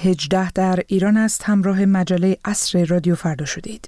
18 در ایران است. همراه مجله عصر رادیو فردا شدید.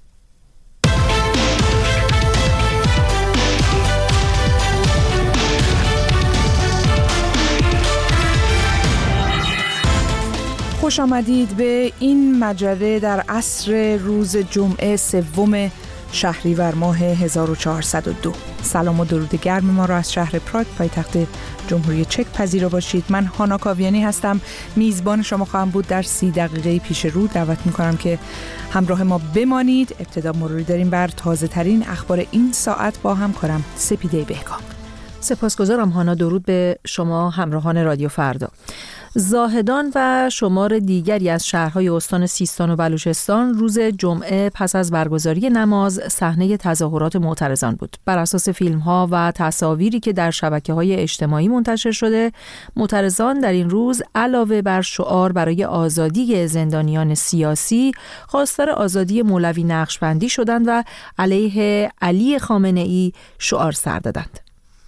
خوش آمدید به این مجله در عصر روز جمعه 3 شهریور ماه 1402. سلام و درود گرم ما را از شهر پراگ پایتخت جمهوری چک پذیرا باشید. من هانا کاویانی هستم، میزبان شما خواهم بود در 30 دقیقه پیش رو. دعوت میکنم که همراه ما بمانید. ابتدا مروری داریم بر تازه ترین اخبار این ساعت با همکارم سپیده بهکام. سپاسگزارم هانا. درود به شما همراهان رادیو فردا. زاهدان و شمار دیگری از شهرهای استان سیستان و بلوچستان روز جمعه پس از برگزاری نماز صحنه تظاهرات معترضان بود. بر اساس فیلم‌ها و تصاویری که در شبکه‌های اجتماعی منتشر شده، معترضان در این روز علاوه بر شعار برای آزادی زندانیان سیاسی، خواستار آزادی مولوی نقشبندی شدند و علیه علی خامنه‌ای شعار سر دادند.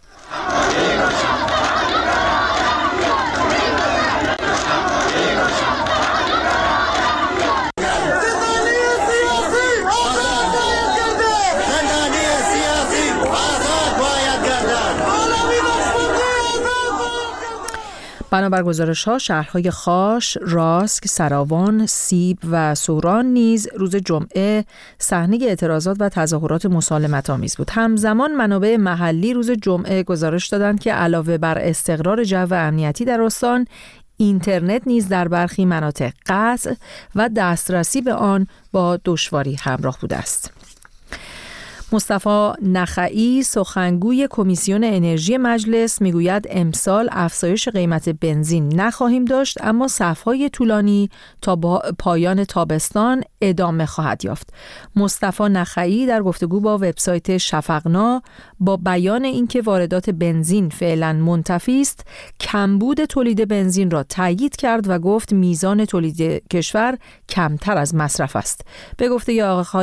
بنابر گزارش‌ها شهرهای خاش، راسک، سراوان، سیب و سوران نیز روز جمعه صحنه اعتراضات و تظاهرات مسالمت‌آمیز بود. همزمان منابع محلی روز جمعه گزارش دادند که علاوه بر استقرار جو امنیتی در استان، اینترنت نیز در برخی مناطق قطع و دسترسی به آن با دشواری همراه بوده است. مصطفی نخعی سخنگوی کمیسیون انرژی مجلس میگوید امسال افزایش قیمت بنزین نخواهیم داشت، اما صف‌های طولانی تا پایان تابستان ادامه خواهد یافت. مصطفی نخعی در گفتگو با وبسایت شفقنا با بیان اینکه واردات بنزین فعلا منتفی است، کمبود تولید بنزین را تایید کرد و گفت میزان تولید کشور کمتر از مصرف است. به گفته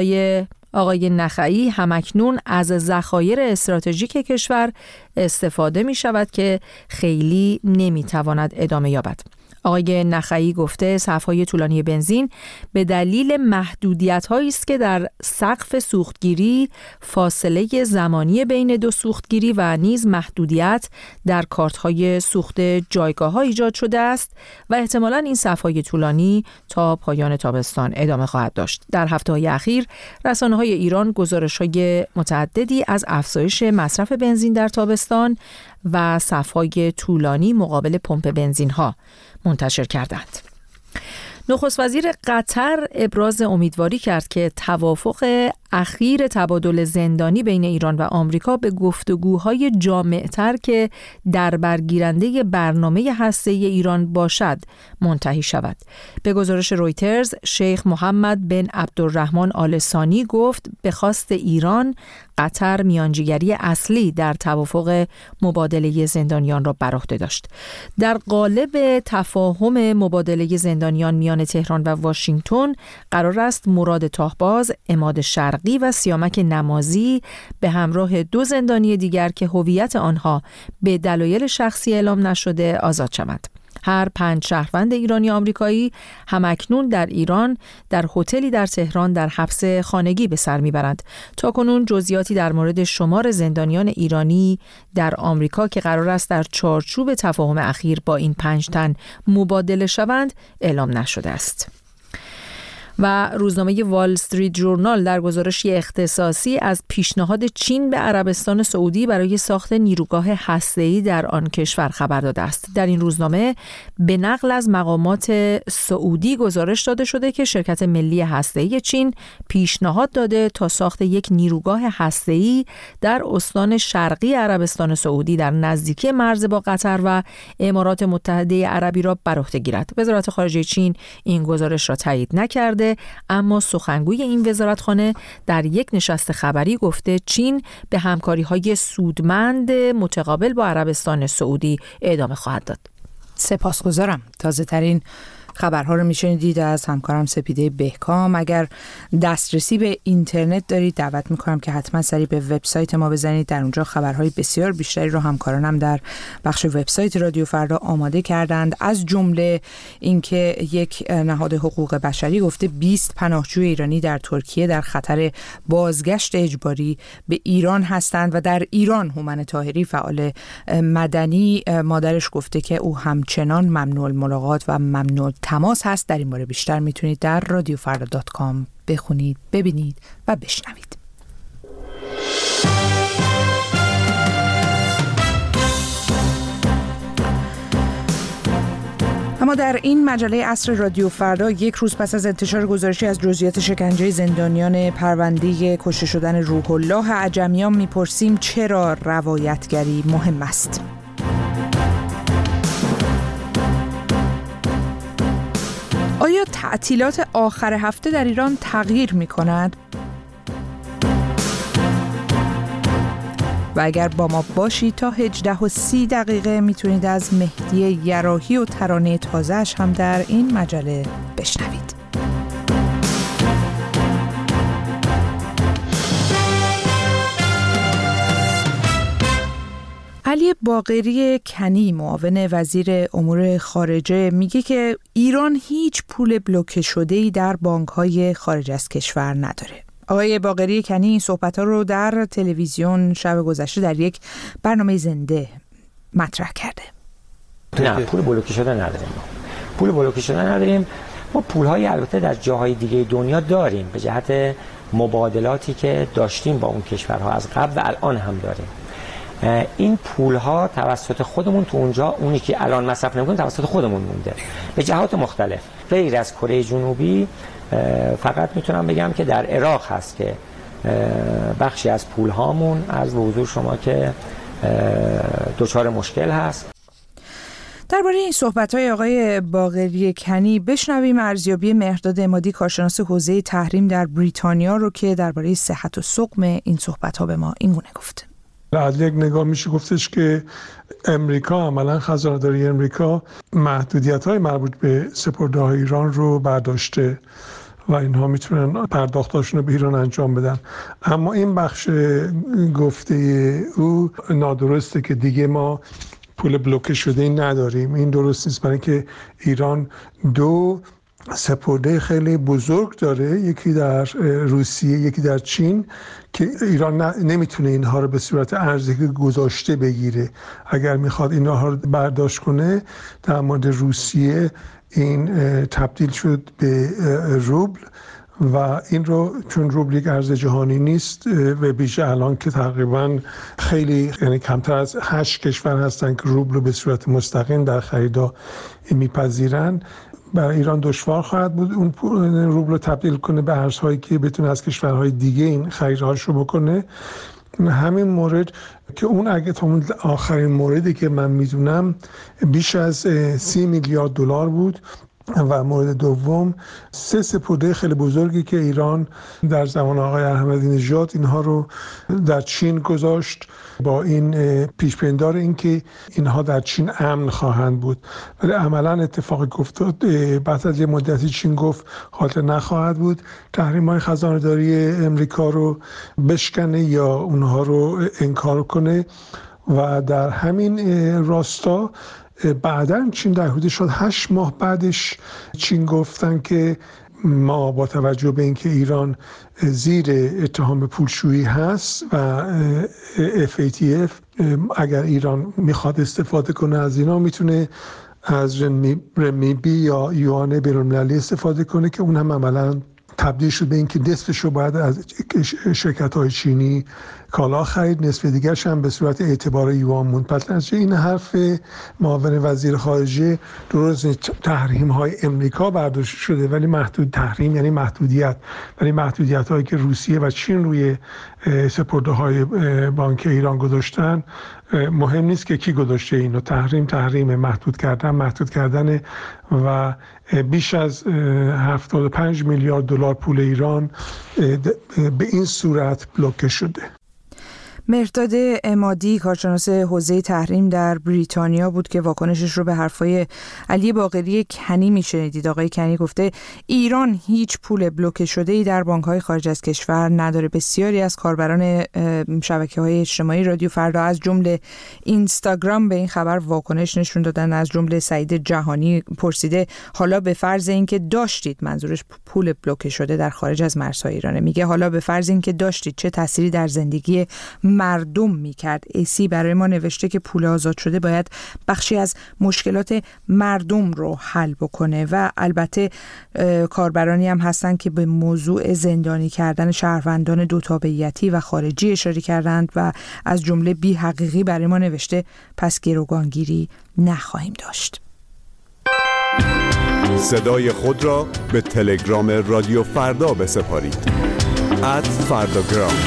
آقای نخعی همکنون از ذخایر استراتژیک کشور استفاده می شود که خیلی نمی تواند ادامه یابد. آقای نخعی گفته صف‌های طولانی بنزین به دلیل محدودیت‌هایی است که در سقف سوختگیری، فاصله زمانی بین دو سوختگیری و نیز محدودیت در کارت‌های سوخت جایگاه‌ها ایجاد شده است و احتمالاً این صف‌های طولانی تا پایان تابستان ادامه خواهد داشت. در هفته‌های اخیر رسانه‌های ایران گزارش‌های متعددی از افزایش مصرف بنزین در تابستان و صف‌های طولانی مقابل پمپ بنزین‌ها منتشر کردند. نخست وزیر قطر ابراز امیدواری کرد که توافق اخیر تبادل زندانی بین ایران و آمریکا به گفتگوهای جامع‌تر که در برگیرنده برنامه هسته‌ای ایران باشد منتهی شود. به گزارش رویترز، شیخ محمد بن عبدالرحمن آل ثانی گفت به خواست ایران قطر میانجیگری اصلی در توافق مبادله زندانیان را بر عهده داشت. در قالب تفاهم مبادله زندانیان میان تهران و واشنگتن قرار است مراد تاهباز، عماد شرقی و سیامک نمازی به همراه 2 زندانی دیگر که هویت آنها به دلایل شخصی اعلام نشده آزاد شوند. هر 5 شهروند ایرانی آمریکایی همکنون در ایران در هتلی در تهران در حبس خانگی به سر میبرند. تاکنون جزئیاتی در مورد شمار زندانیان ایرانی در آمریکا که قرار است در چارچوب تفاهم اخیر با این 5 تن مبادله شوند اعلام نشده است. و روزنامه وال استریت جورنال در گزارشی اختصاصی از پیشنهاد چین به عربستان سعودی برای ساخت نیروگاه هسته‌ای در آن کشور خبر داده است. در این روزنامه به نقل از مقامات سعودی گزارش داده شده که شرکت ملی هسته‌ای چین پیشنهاد داده تا ساخت یک نیروگاه هسته‌ای در استان شرقی عربستان سعودی در نزدیکی مرز با قطر و امارات متحده عربی را بر عهده گیرد. وزارت خارجه چین این گزارش را تایید نکرده، اما سخنگوی این وزارتخانه در یک نشست خبری گفته چین به همکاری‌های سودمند متقابل با عربستان سعودی ادامه خواهد داد. سپاسگزارم. تازه ترین خبرها رو میشنیدید از همکارم سپیده بهکام. اگر دسترسی به اینترنت دارید دعوت میکنم که حتما سری به وبسایت ما بزنید. در اونجا خبرهای بسیار بیشتری رو همکارانم در بخش وبسایت رادیو فردا آماده کردند، از جمله اینکه یک نهاد حقوق بشری گفته 20 پناهجوی ایرانی در ترکیه در خطر بازگشت اجباری به ایران هستند و در ایران هومن طاهری فعال مدنی مادرش گفته که او همچنان ممنوع الملاقات و ممنوع تماس هست. در این باره بیشتر میتونید در radiofarda.com بخونید، ببینید و بشنوید. اما در این مجله عصر رادیو فردا، یک روز پس از انتشار گزارشی از جزئیات شکنجه زندانیان پرونده کشته شدن روح الله عجمیان میپرسیم چرا روایتگری مهم است. آیا تعطیلات آخر هفته در ایران تغییر می‌کند؟ و اگر با ما باشید تا 18:30 میتونید از مهدی یراحی و ترانه تازه‌اش هم در این مجله بشنوید. علی باقری کنی، معاون وزیر امور خارجه، میگه که ایران هیچ پول بلوکه شده‌ای در بانک‌های خارج از کشور نداره. آقای باقری کنی این صحبت‌ها رو در تلویزیون شب گذشته در یک برنامه زنده مطرح کرده. نه، پول بلوکه شده نداریم. پول بلوکه شده نداریم. ما پول‌های البته در جاهای دیگه دنیا داریم به جهت مبادلاتی که داشتیم با اون کشورها از قبل و الان هم داریم. این پول‌ها توسط خودمون تو اونجا، اونی که الان مصرف نمی‌کنیم توسط خودمون مونده به جهات مختلف. غیر از کره جنوبی فقط میتونم بگم که در عراق هست که بخشی از پول‌هامون از حضور شما که دچار مشکل هست. درباره این صحبت‌های آقای باقری کنی بشنویم ارزیابی مهرداد عمادی، کارشناس حوزه تحریم در بریتانیا رو که درباره صحت و سقم این صحبت‌ها به ما اینگونه گفت. از یک نگاه میشه گفتش که امریکا، عملا خزانه‌داری امریکا محدودیت‌های مربوط به سپرده‌های ایران رو برداشته و اینها میتونن پرداختاشون رو به ایران انجام بدن. اما این بخش گفته او نادرسته که دیگه ما پول بلوکه شده نداریم. این درست نیست، برای اینکه ایران دو سپرده خیلی بزرگ داره، یکی در روسیه، یکی در چین، که ایران نمیتونه اینها رو به صورت ارزی گذاشته بگیره. اگر میخواد اینها رو برداشت کنه، در مورد روسیه این تبدیل شد به روبل و این رو چون روبل یک ارز جهانی نیست و بیشه الان که تقریبا خیلی، یعنی کمتر از 8 کشور هستن که روبل رو به صورت مستقیم در خریدا میپذیرن، برای ایران دشوار خواهد بود اون روبل رو تبدیل کنه به ارزهایی که بتونه از کشورهای دیگه این خریدهاش رو بکنه. همین مورد که اون اگه تا اون آخرین موردی که من میدونم بیش از 30 میلیارد دلار بود و مورد دوم 3 سپرده خیلی بزرگی که ایران در زمان آقای احمدی نژاد اینها رو در چین گذاشت با این پیش‌بینی این که اینها در چین امن خواهند بود، ولی عملا اتفاق افتاد بعد از یه مدتی چین گفت حالت نخواهد بود، تحریم‌های خزانه‌داری امریکا رو بشکنه یا اونها رو انکار کنه و در همین راستا بعداً چین در حدود شد 8 ماه بعدش چین گفتن که ما با توجه به اینکه ایران زیر اتهام پولشویی هست و FATF اگر ایران میخواد استفاده کنه از اینا میتونه از رنمیبی یا یوان بین‌المللی استفاده کنه که اون هم عملاً تبدیل شد به اینکه نصفش رو باید از شرکت‌های چینی کالا خرید، نصف دیگرش هم به صورت اعتبار یوان موند. پس این حرف معاون وزیر خارجه درست، تحریم‌های امریکا برداشته شده ولی محدود، تحریم یعنی محدودیت، ولی محدودیت‌هایی که روسیه و چین روی سپرده‌های بانک ایران گذاشتن مهم نیست که کی گذاشته اینو. تحریم محدود کردن و بیش از 75 میلیارد دلار پول ایران به این صورت بلوکه شده. مهرداد عمادی کارشناس حوزه تحریم در بریتانیا بود که واکنشش رو به حرفای علی باقری کنی میشنیدید. آقای کنی گفته ایران هیچ پول بلوکه شده‌ای در بانک‌های خارج از کشور نداره. بسیاری از کاربران شبکه‌های اجتماعی رادیو فردا از جمله اینستاگرام به این خبر واکنش نشون دادن. از جمله سعید جهانی پرسیده حالا به فرض اینکه داشتید، منظورش پول بلوکه شده در خارج از مرزهای ایرانه، میگه حالا به فرض اینکه داشتید چه تأثیری در زندگی مردم میکرد؟ ایسی برای ما نوشته که پول آزاد شده باید بخشی از مشکلات مردم رو حل بکنه و البته کاربرانی هم هستن که به موضوع زندانی کردن شهروندان دو تابعیتی و خارجی اشاره کردند و از جمله بی حقیقی برای ما نوشته پس گروگانگیری نخواهیم داشت. صدای خود را به تلگرام رادیو فردا بسپارید @فرداگرام.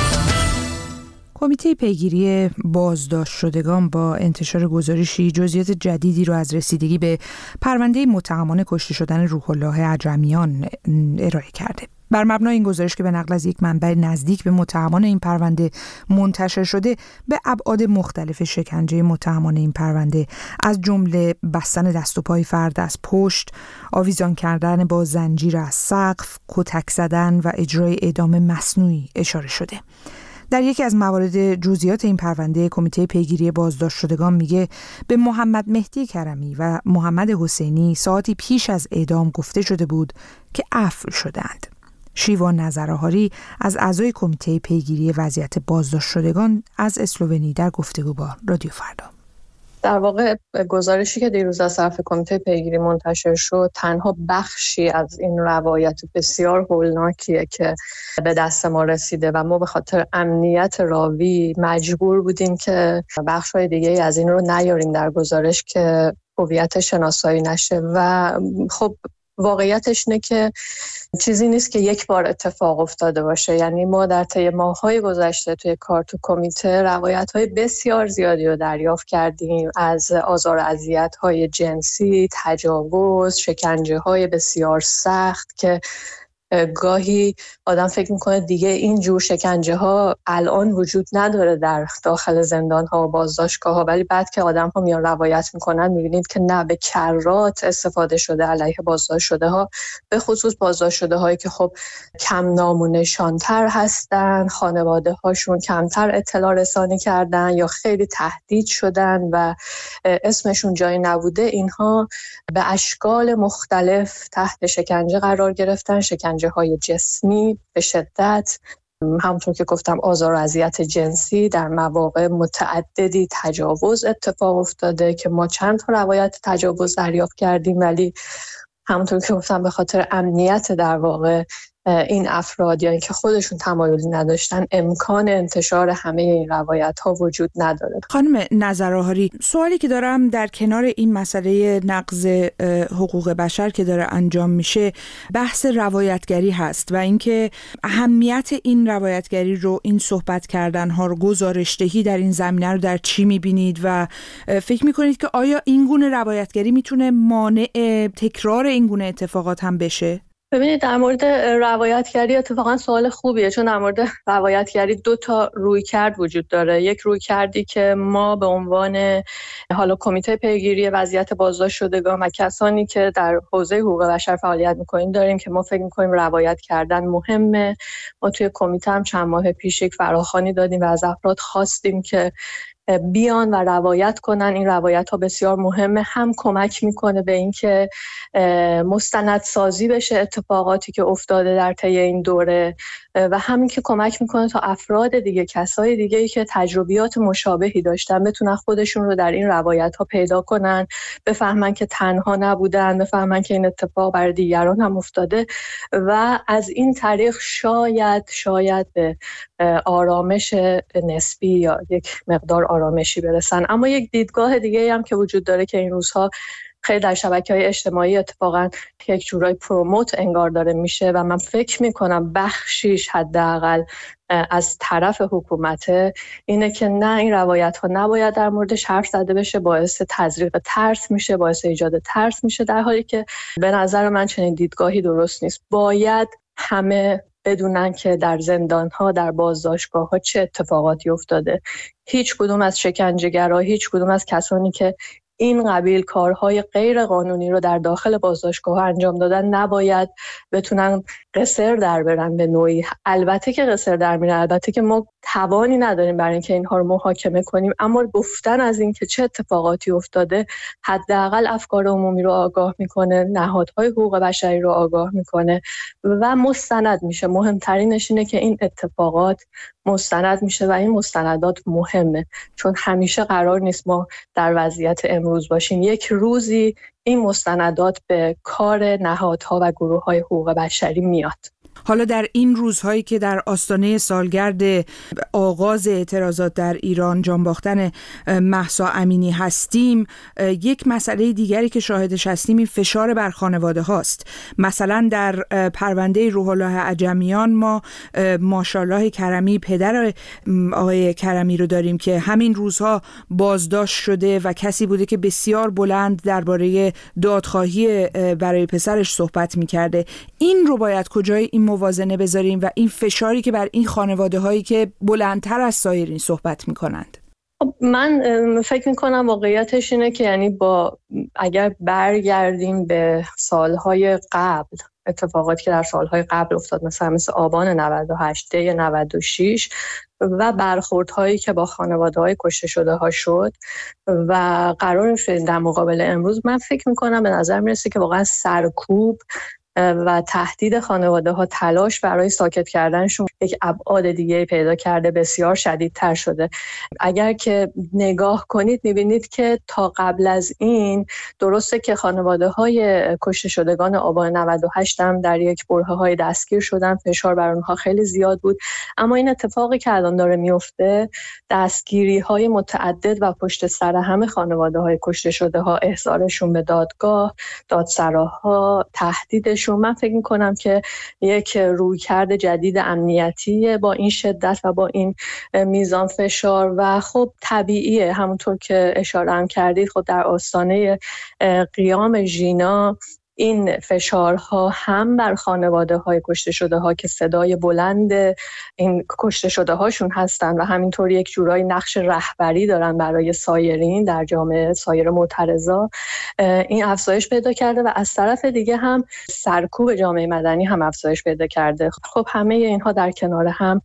کمیته پیگیری بازداشت شدگان با انتشار گزارشی جزئیات جدیدی را از رسیدگی به پرونده متهمان کشته شدن روح الله عجمیان ارائه کرده. بر مبنای این گزارش که به نقل از یک منبع نزدیک به متهمان این پرونده منتشر شده، به ابعاد مختلف شکنجه متهمان این پرونده از جمله بستن دست و پای فرد از پشت، آویزان کردن با زنجیر از سقف، کتک زدن و اجرای اعدام مصنوعی اشاره شده. در یکی از موارد جزئیات این پرونده، کمیته پیگیری بازداشت شدگان میگه به محمد مهدی کرمی و محمد حسینی ساعتی پیش از اعدام گفته شده بود که عفو شدند. شیوان نظرآهاری از اعضای کمیته پیگیری وضعیت بازداشت شدگان از اسلوونی در گفتگو با رادیو فردا. در واقع گزارشی که دیروز از طرف کمیته پیگیری منتشر شد تنها بخشی از این روایت بسیار هولناکیه که به دست ما رسیده و ما به خاطر امنیت راوی مجبور بودیم که بخش‌های دیگه از این رو نیاریم در گزارش که هویت شناسایی نشه و خب واقعیتش اینه که چیزی نیست که یک بار اتفاق افتاده باشه. یعنی ما در طی ماه‌های گذشته توی کار تو کمیته روایت‌های بسیار زیادی رو دریافت کردیم از آزار و اذیت‌های جنسی، تجاوز، شکنجه‌های بسیار سخت که گاهی آدم فکر میکنه دیگه این جور شکنجه ها الان وجود نداره در داخل زندان ها و بازداشتگاه ها، ولی بعد که آدم ها میان روایت میکنن میبینید که نه، به کرات استفاده شده علیه بازداشت شده ها، به خصوص بازداشت شده هایی که خب کم نام و نشانتر هستن، خانواده هاشون کمتر اطلاع رسانی کردن یا خیلی تهدید شدن و اسمشون جایی نبوده. اینها به اشکال مختلف تحت شکنجه قرار گرفتن، شکنجه های جسمی به شدت، همونطور که گفتم آزار و اذیت جنسی، در مواقع متعددی تجاوز اتفاق افتاده که ما چند تا روایت تجاوز دریافت کردیم، ولی همونطور که گفتم به خاطر امنیت در واقع این افراد یا اینکه خودشون تمایلی نداشتن امکان انتشار همه این روایت ها وجود نداره. خانم نظرآهاری، سوالی که دارم در کنار این مسئله نقض حقوق بشر که داره انجام میشه، بحث روایتگری هست و اینکه اهمیت این روایتگری رو، این صحبت کردن ها رو، گزارشدهی در این زمینه رو در چی میبینید و فکر میکنید که آیا این گونه روایتگری میتونه مانع تکرار این گونه اتفاقات هم بشه؟ ببینید، در مورد روایتگری اتفاقا سوال خوبیه، چون در مورد روایتگری 2 تا رویکرد وجود داره. یک رویکردی که ما به عنوان حالا کمیته پیگیری وضعیت بازداشت شدگان و کسانی که در حوزه حقوق بشر فعالیت می‌کنیم داریم که ما فکر می‌کنیم روایت کردن مهمه. ما توی کمیته هم چند ماه پیش یک فراخوانی دادیم و از افراد خواستیم که بیان و روایت کنن. این روایت ها بسیار مهمه، هم کمک میکنه به اینکه مستندسازی بشه اتفاقاتی که افتاده در طی این دوره و همین که کمک میکنه تا افراد دیگه، کسای دیگه‌ای که تجربیات مشابهی داشتن بتونن خودشون رو در این روایت ها پیدا کنن، بفهمن که تنها نبودن، بفهمن که این اتفاق برای دیگران هم افتاده و از این طریق شاید به آرامش نسبی یا یک مقدار آرامشی برسن. اما یک دیدگاه دیگه هم که وجود داره که این روزها خیلی در شبکه‌های اجتماعی اتفاقا یک جورای پروموت انگار داره میشه و من فکر میکنم بخشیش حداقل از طرف حکومت اینه که نه، این روایت ها نباید در موردش حرف زده بشه، باعث تزریق ترس میشه، باعث ایجاد ترس میشه، در حالی که به نظر من چنین دیدگاهی درست نیست. باید همه بدونن که در زندان‌ها، در بازداشتگاه‌ها چه اتفاقاتی افتاده. هیچ کدوم از شکنجه‌گرا، هیچ کدوم از کسانی که این قبیل کارهای غیر قانونی رو در داخل بازداشتگاه انجام دادن نباید بتونن قصر در برن به نوعی. البته که قصر در میرن، البته که ما توانی نداریم برای اینکه اینها رو محاکمه کنیم، اما گفتن از این که چه اتفاقاتی افتاده حداقل افکار عمومی رو آگاه میکنه، نهادهای حقوق بشری رو آگاه میکنه و مستند میشه. مهمترینش اینه که این اتفاقات مستند میشه و این مستندات مهمه، چون همیشه قرار نیست ما در وضعیت امروز باشیم. یک روزی این مستندات به کار نهادها و گروه‌های حقوق بشری میاد. حالا در این روزهایی که در آستانه سالگرد آغاز اعتراضات در ایران، جانباختن مهسا امینی هستیم، یک مسئله دیگری که شاهدش هستیم این فشار بر خانواده هاست. مثلا در پرونده روح الله عجمیان ما ماشاءالله کرمی، پدر آقای کرمی رو داریم که همین روزها بازداشت شده و کسی بوده که بسیار بلند درباره دادخواهی برای پسرش صحبت می‌کرده. این رو باید کجای این موازنه بذاریم و این فشاری که بر این خانواده هایی که بلندتر از سایرین صحبت میکنند؟ من فکر میکنم واقعیتش اینه که یعنی اگر برگردیم به سالهای قبل، اتفاقاتی که در سالهای قبل افتاد، مثل آبان 98، دی 96 و برخوردهایی که با خانواده‌های کشته شده ها شد و قرار شد در مقابل امروز، من فکر میکنم به نظر میرسه که واقعا سرکوب و تهدید خانواده ها، تلاش برای ساکت کردنشون یک ابعاد دیگه پیدا کرده، بسیار شدیدتر شده. اگر که نگاه کنید میبینید که تا قبل از این درسته که خانواده های کشته شدگان آبان 98 هم در یک برهه های دستگیر شدن، فشار بر اونها خیلی زیاد بود، اما این اتفاقی که الان داره میفته، دستگیری های متعدد و پشت سر هم خانواده های کشته شده ها، احضارشون به دادگاه، دادسراها، تهدیدشون، من فکر می‌کنم که یک رویکرد جدید امنیتی با این شدت و با این میزان فشار و خب طبیعیه، همونطور که اشاره هم کردید، خب در آستانه قیام ژینا این فشارها هم بر خانواده های کشته شده ها که صدای بلند این کشته شده هاشون هستن و همینطور یک جورایی نقش رهبری دارن برای سایرین در جامعه، سایر معترضا، این افزایش پیدا کرده و از طرف دیگه هم سرکوب جامعه مدنی هم افزایش پیدا کرده. خب همه اینها در کنار هم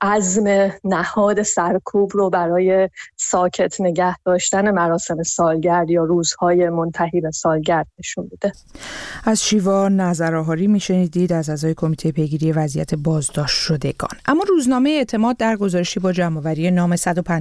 عزم نهاد سرکوب رو برای ساکت نگه داشتن مراسم سالگرد یا روزهای منتهی به سالگرد نشون بوده. از شیوا نظرآهاری میشنیدید از اعضای کمیته پیگیری وضعیت بازداشت شدگان. اما روزنامه اعتماد در گزارشی با جمع‌آوری نام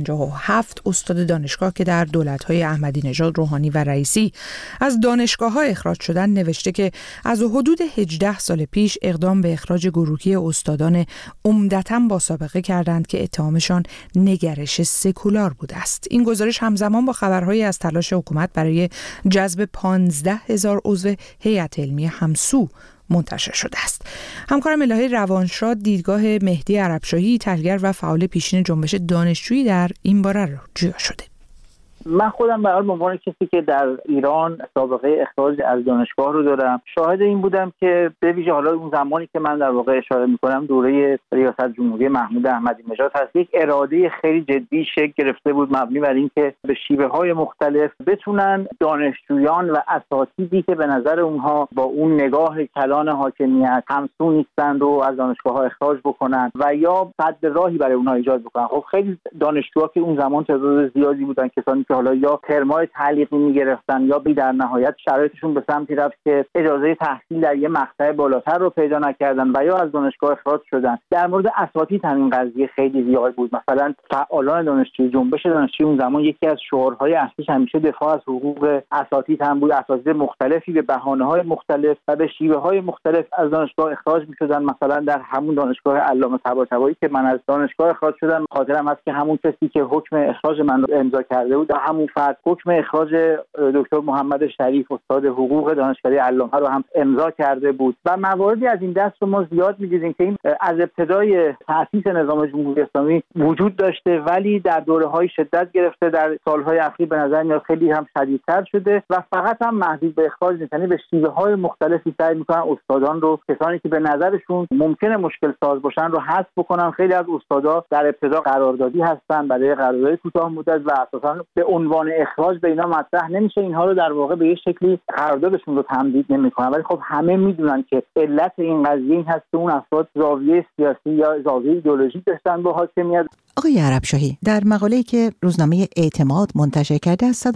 157 استاد دانشگاه که در دولت‌های احمدی نژاد، روحانی و رئیسی از دانشگاه‌ها اخراج شدن نوشته که از حدود 18 سال پیش اقدام به اخراج گروهی استادان عمدتاً با سابقه کردند که اتهامشان نگرش سکولار بوده است. این گزارش همزمان با خبرهایی از تلاش حکومت برای جذب 15,000 عضو هیئت علمی همسو منتشر شده است. همکارم الهه روانشاد دیدگاه مهدی عربشاهی، تحلیلگر و فعال پیشین جنبش دانشجویی در این باره رو جویا شده. من خودم به عنوان کسی که در ایران سابقه اخراج از دانشگاه رو دارم، شاهد این بودم که به ویژه حالا اون زمانی که من در واقع اشاره می‌کنم دوره ریاست جمهوری محمود احمدی نژاد هست، یک اراده خیلی جدی شکل گرفته بود مبنی بر اینکه به شیوه‌های مختلف بتونن دانشجویان و اساتیدی که به نظر اونها با اون نگاه کلان حاکمیت همسو نیستند رو از دانشگاه‌ها اخراج بکنن و یا صد راهی برای اونها ایجاد بکنن. خب خیلی دانشجوها که اون زمان تعداد زیادی بودن، کسانی که حالا یا ترمای تعلیقی می‌گرفتن یا در نهایت شرایطشون به سمتی رفت که اجازه تحصیل در یه مقطع بالاتر رو پیدا نکردن و یا از دانشگاه اخراج شدن. در مورد اساتید همین قضیه خیلی زیاد بود. مثلا فعالان دانشجویی، جنبش دانشجویی اون زمان یکی از شعارهای اصلیش همیشه دفاع از حقوق اساتید هم بود. اساتید مختلفی به بهانه‌های مختلف و به شیوه‌های مختلف از دانشگاه اخراج می‌شدن. مثلا در همون دانشگاه علامه طباطبایی که من از دانشگاه اخراج شدم، خاطرم هست که همون کسی که حکم اخراج من رو امضا کرده بود همون فرد حکم اخراج دکتر محمد شریف استاد حقوق دانشکده علامه رو هم امضا کرده بود و مواردی از این دست رو ما زیاد می‌دیدیم که این از ابتدای تأسیس نظام جمهوری اسلامی وجود داشته ولی در دوره‌های شدت گرفته، در سال‌های اخیر به نظر میاد خیلی هم شدیدتر شده و فقط هم محدود به اخراج نیست، یعنی به شیوه‌های مختلفی سعی می‌کنن استادان رو، کسانی که به نظرشون ممکنه مشکل ساز باشن رو حذف بکنن. خیلی از استادا در ابتدا قراردادی هستن برای قرارداد کوتاه مدت و اساساً به عنوان اخراج به اینا مطرح نمیشه، اینها رو در واقع به یه شکلی قراردادشون رو تمدید نمی‌کنن. ولی خب همه میدونن که علت این قضیه این هست که اون افراد زاویه سیاسی یا زاویه ایدئولوژیک داشتن با حاکمیت. آقای عربشاهی، در مقاله‌ای که روزنامه اعتماد منتشر کرده از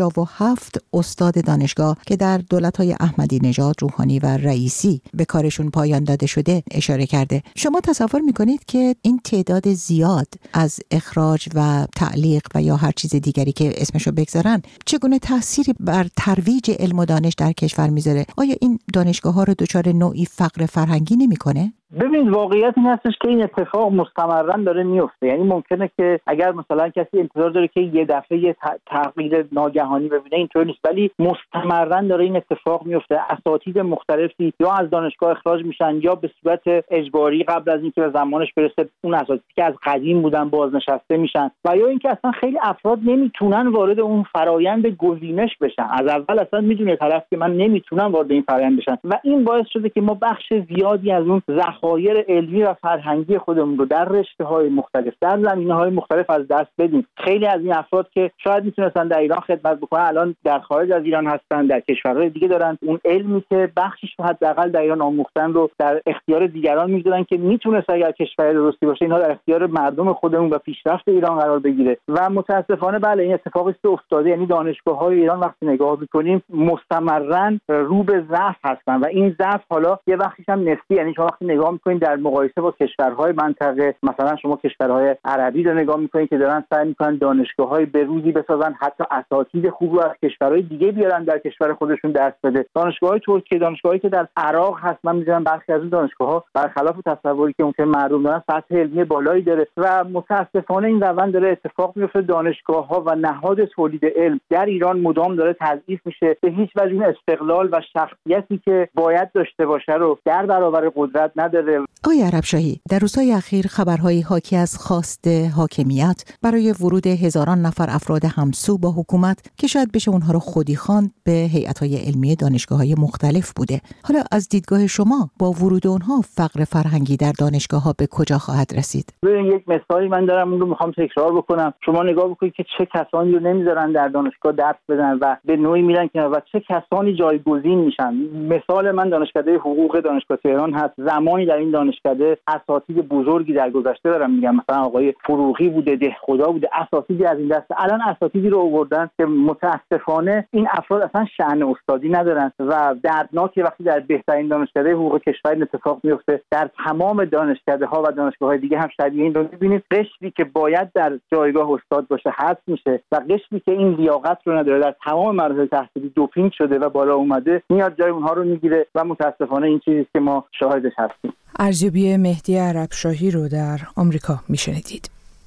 157 استاد دانشگاه که در دولت‌های احمدی نژاد، روحانی و رئیسی به کارشون پایان داده شده اشاره کرده. شما تصور می‌کنید که این تعداد زیاد از اخراج و تعلیق و یا هر چیز دیگری که اسمشو بگذارن چگونه تأثیری بر ترویج علم و دانش در کشور میذاره؟ آیا این دانشگاه‌ها رو دچار نوعی فقر فرهنگی نمی‌کنه؟ ببین واقعیت این هستش که این اتفاق مستمرا داره میفته. یعنی ممکنه که اگر مثلا کسی انتظار داره که یه دفعه تغییر ناگهانی ببینه، اینطور نیست، ولی مستمرا داره این اتفاق میفته. اساتید مختلفی یا از دانشگاه اخراج میشن یا به صورت اجباری قبل از اینکه به زمانش برسه اون اساتیدی که از قدیم بودن بازنشسته میشن و یا اینکه اصلا خیلی افراد نمیتونن وارد اون فرایند گزینش بشن. از اول اصلا میدونه طرف که من نمیتونم وارد این فرایند بشن و این باعث شده که ما بخش زیادی از اون ذخایر علمی و فرهنگی خودمون رو در رشته‌های مختلف، در زمینه‌های مختلف از دست بدیم. خیلی از این افراد که شاید میتونستن در ایران خدمت بکنن الان در خارج از ایران هستن، در کشورهای دیگه دارن اون علمی که بخشش رو حداقل در ایران آموختن رو در اختیار دیگران میذارن که میتونست اگر کشور درستی باشه اینها در اختیار مردم خودمون و پیشرفت ایران قرار بگیره. و متاسفانه بله این اتفاقی است افتاده. یعنی دانشگاه‌های ایران وقتی نگاه می‌کنیم مستمرا رو به ضعف هستن و این ضعف حالا یه وقتیش هم نسبی، یعنی شما وقتی نگاه می‌کنید در مقایسه با کشورهای منطقه، مثلا شما کشورهای عربی رو نگاه می‌کنید که دارن سعی می‌کنن دانشگاه‌های بروزی بسازن، حتی اساتید خوب رو از کشورهای دیگه بیارن در کشور خودشون درس بده. دانشگاه‌های ترکیه، دانشگاهایی که در عراق هست، من می‌دونم برخی از اون دانشگاه‌ها برخلاف تصوری که ممکن مردم دارن سطح علمی بالایی داره و متأسفانه این روند داره اتفاق میفته. دانشگاه‌ها و نهاد تولید علم در ایران مدام داره تضعیف میشه. به هیچ وجه این استقلال و شخصیتی که باید داشته باشه رو در برابر قدرت نداره. آقای عربشاهی، در روزهای اخیر خبرهایی حاکی از خواست حاکمیت برای ورود هزاران نفر افراد همسو با حکومت که شاید بشه اونها رو خودی خواند به هیئت‌های علمی دانشگاه‌های مختلف بوده. حالا از دیدگاه شما با ورود اونها فقر فرهنگی در دانشگاه‌ها به کجا خواهد رسید؟ یک مثالی من دارم اون رو می‌خوام تکرار بکنم. شما نگاه بکنید که چه کسانی رو نمیذارن در دانشگاه درس بدن و به نوعی میرن که و چه کسانی جایگزین میشن. مثال من دانشکده حقوق دانشگاه تهران هست. زمانی در این دانشکده اساتید بزرگی در گذشته دارم میگم، مثلا آقای فروغی بوده، دهخدا بوده، اساتیدی از این دست. الان اساتیدی رو آوردن که متاسفانه این افراد اصلا شأن استادی ندارن و دردناکه وقتی در بهترین دانشکده حقوق کشور اتفاق میفته. در تمام دانشکده‌ها و دانشگاه‌های دیگه هم شبیه این رو می‌بینید. قشری که باید در جایگاه استاد باشه حذف میشه و قشری که این لیاقت رو نداره در تمام مراحل تحصیلی دوپینگ شده و بالا اومده میاد جای اونها رو میگیره و متاسفانه این چیزی که ما شاهدش هستیم. ارزیابی مهدی عربشاهی رو در آمریکا میشنیدید.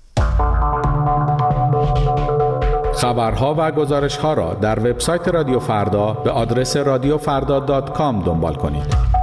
خبرها و گزارش‌ها را در وبسایت رادیو فردا به آدرس radiofarda.com دنبال کنید.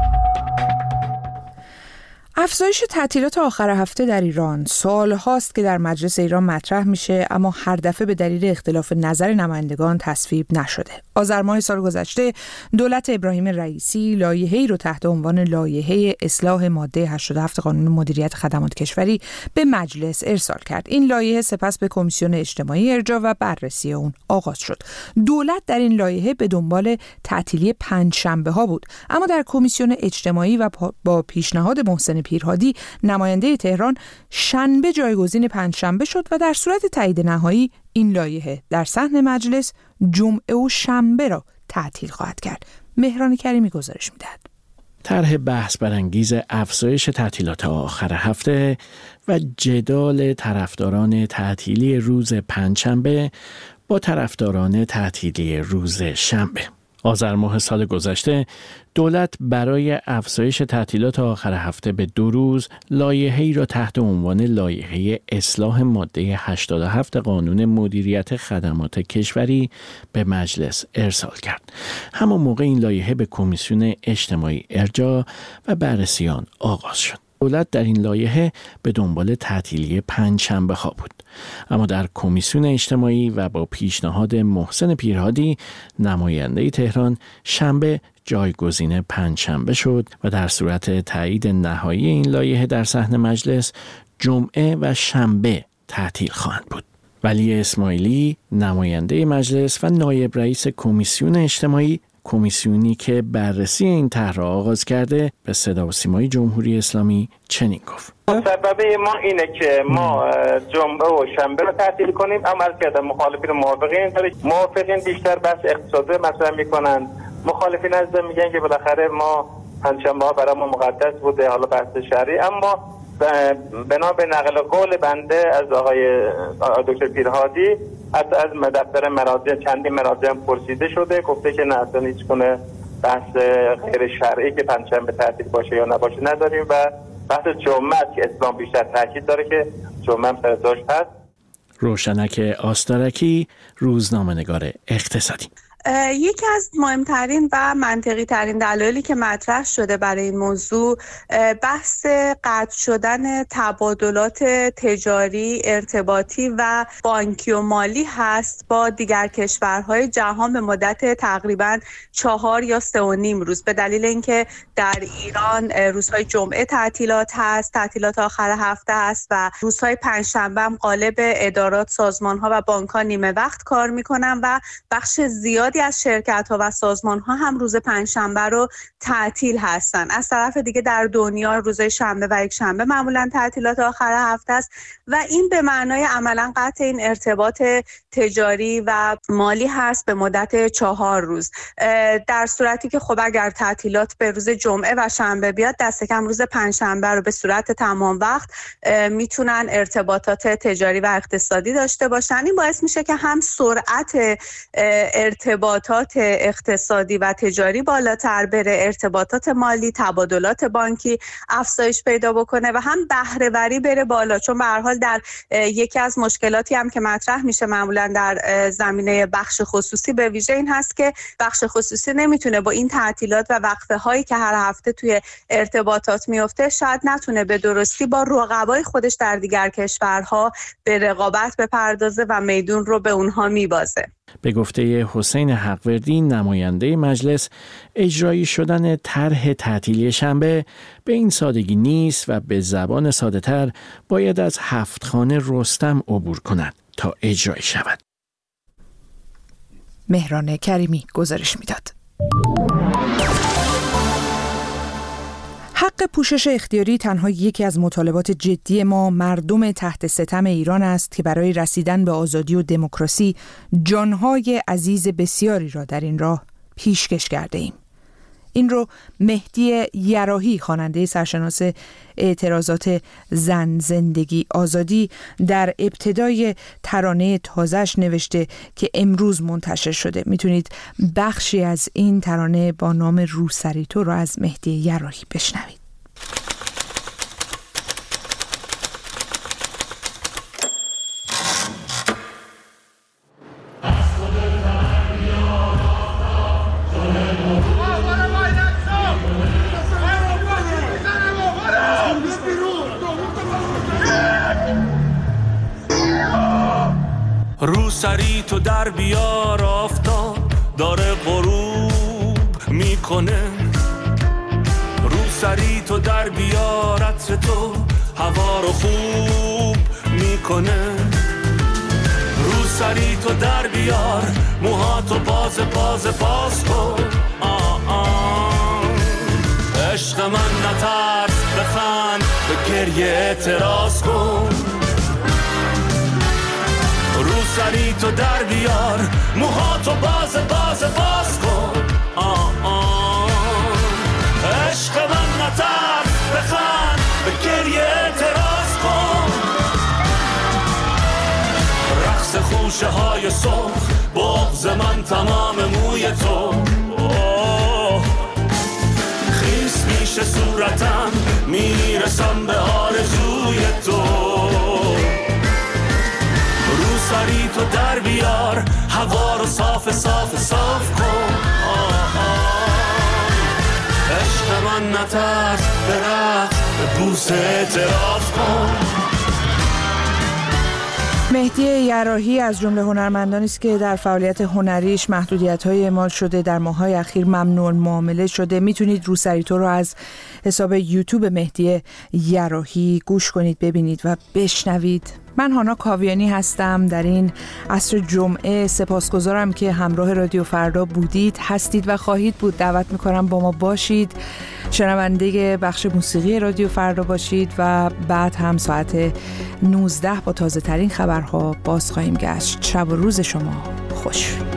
افزایش تعطیلات آخر هفته در ایران سال هاست که در مجلس ایران مطرح میشه، اما هر دفعه به دلیل اختلاف نظر نمایندگان تصویب نشده. آذر ماه سال گذشته دولت ابراهیم رئیسی لایحه‌ای رو تحت عنوان لایحه اصلاح ماده 87 قانون مدیریت خدمات کشوری به مجلس ارسال کرد. این لایحه سپس به کمیسیون اجتماعی ارجاع و بررسی اون آغاز شد. دولت در این لایحه به دنبال تعطیلی پنجشنبه‌ها بود، اما در کمیسیون اجتماعی و با پیشنهاد محسن پیرهادی نماینده تهران شنبه جایگزین پنجشنبه شد و در صورت تایید نهایی این لایحه در صحن مجلس جمعه و شنبه را تعطیل خواهد کرد. مهران کریمی گزارش می‌دهد. طرح بحث برانگیز افزایش تعطیلات آخر هفته و جدال طرفداران تعطیلی روز پنجشنبه با طرفداران تعطیلی روز شنبه. آذر ماه سال گذشته دولت برای افزایش تعطیلات آخر هفته به 2 روز لایحه‌ای را تحت عنوان لایحه اصلاح ماده 87 قانون مدیریت خدمات کشوری به مجلس ارسال کرد. همان موقع این لایحه به کمیسیون اجتماعی ارجاع و بررسی آن آغاز شد. دولت در این لایحه به دنبال تعطیلی 5 شنبه ها بود، اما در کمیسیون اجتماعی و با پیشنهاد محسن پیرهادی نماینده تهران شنبه جایگزین 5 شنبه شد و در صورت تایید نهایی این لایحه در صحن مجلس جمعه و شنبه تعطیل خواهند بود. ولی اسماعیلی نماینده مجلس و نایب رئیس کمیسیون اجتماعی، کمیسیونی که بررسی این طرح را آغاز کرده، به صدا و سیمای جمهوری اسلامی چنین گفت: سبب ما اینه که ما جمعه و شنبه رو تعطیل کنیم، اما از کردن مخالفین و موافقین بیشتر بحث اقتصادی مطرح میکنن. مخالفین از میگن که بالاخره ما پنجشنبه ها برای ما مقدس بوده، حالا بحث شرعی، اما بنا به نقل قول بنده از آقای دکتر پیرهادی از دفتر مراجع چندین مراجع پرسیده شده، گفته که نه اصلا هیچ گونه بحث غیر شرعی که پنجشنبه تعطیل باشه یا نباشه نداریم و بحث جمعه که اسلام بیشتر تاکید داره که جمعه هم سر جاش هست. روشنک آستارکی، روزنامه‌نگار اقتصادی. یکی از مهمترین و منطقی ترین دلایلی که مطرح شده برای این موضوع بحث قطع شدن تبادلات تجاری، ارتباطی و بانکی و مالی هست با دیگر کشورهای جهان به مدت تقریباً 4 یا 3.5 روز، به دلیل اینکه در ایران روزهای جمعه تعطیلات هست، تعطیلات آخر هفته هست و روزهای پنجشنبه هم غالب ادارات، سازمان‌ها و بانک‌ها نیمه وقت کار می‌کنن و بخش زیاد از شرکت‌ها و سازمان‌ها هم روز پنجشنبه رو تعطیل هستن. از طرف دیگه در دنیا روز شنبه و یک شنبه معمولاً تعطیلات آخر هفته است و این به معنای عملاً قطع این ارتباط تجاری و مالی هست به مدت 4 روز. در صورتی که خب اگر تعطیلات به روز جمعه و شنبه بیاد، دست کم روز پنجشنبه رو به صورت تمام وقت میتونن ارتباطات تجاری و اقتصادی داشته باشن. این باعث میشه که هم سرعت ارتباطات اقتصادی و تجاری بالاتر بره، ارتباطات مالی، تبادلات بانکی افزایش پیدا بکنه و هم بهره وری بره بالا، چون به هر حال در یکی از مشکلاتی هم که مطرح میشه معمولا در زمینه بخش خصوصی به ویژه این هست که بخش خصوصی نمیتونه با این تعطیلات و وقفه هایی که هر هفته توی ارتباطات میفته شاید نتونه به درستی با رقبای خودش در دیگر کشورها به رقابت بپردازه و میدون رو به اونها میبازه. به گفته حسین حقوردی نماینده مجلس، اجرایی شدن طرح تعطیلی شنبه به این سادگی نیست و به زبان ساده تر باید از 7 خانه رستم عبور کند تا اجرایی شود. مهران کریمی گزارش میداد. حق پوشش اختیاری تنها یکی از مطالبات جدی ما مردم تحت ستم ایران است که برای رسیدن به آزادی و دموکراسی جانهای عزیز بسیاری را در این راه پیشکش کرده ایم. این رو مهدی یراحی، خواننده سرشناس اعتراضات زن زندگی آزادی، در ابتدای ترانه تازه‌اش نوشته که امروز منتشر شده. میتونید بخشی از این ترانه با نام روسری تو رو از مهدی یراحی بشنوید. روسری تو در بیار، آفتاب داره غروب میکنه. روسری تو در بیار، عطر تو هوا رو خوب میکنه. روسری تو در بیار، موهاتو باز کن. عشق من نترس، بخند، به گریه اعتراض کن. روسری تو در بیار، موهاتو باز کن. عشق من نترس، بخند، به گریه اعتراض کن. رقص خوشه های سرخ، بغض من تمام موی تو. پشت صورتم میرسم به آرزوی تو. روسری تو در بیار، هوا رو صاف صاف صاف کن. عشق من نترس، برقص به بوسه اعتراف کن. مهدی یراحی از جمله هنرمندانی است که در فعالیت هنریش محدودیت‌های اعمال شده، در ماه‌های اخیر ممنوع المعامله شده. میتونید روسری تو رو از حساب یوتیوب مهدی یراحی گوش کنید، ببینید و بشنوید. من هانا کاویانی هستم. در این عصر جمعه سپاسگزارم که همراه رادیو فردا بودید، هستید و خواهید بود. دعوت میکنم با ما باشید، شنونده بخش موسیقی رادیو فردا باشید و بعد هم ساعت 19 با تازه ترین خبرها باز خواهیم گشت. شب و روز شما خوش.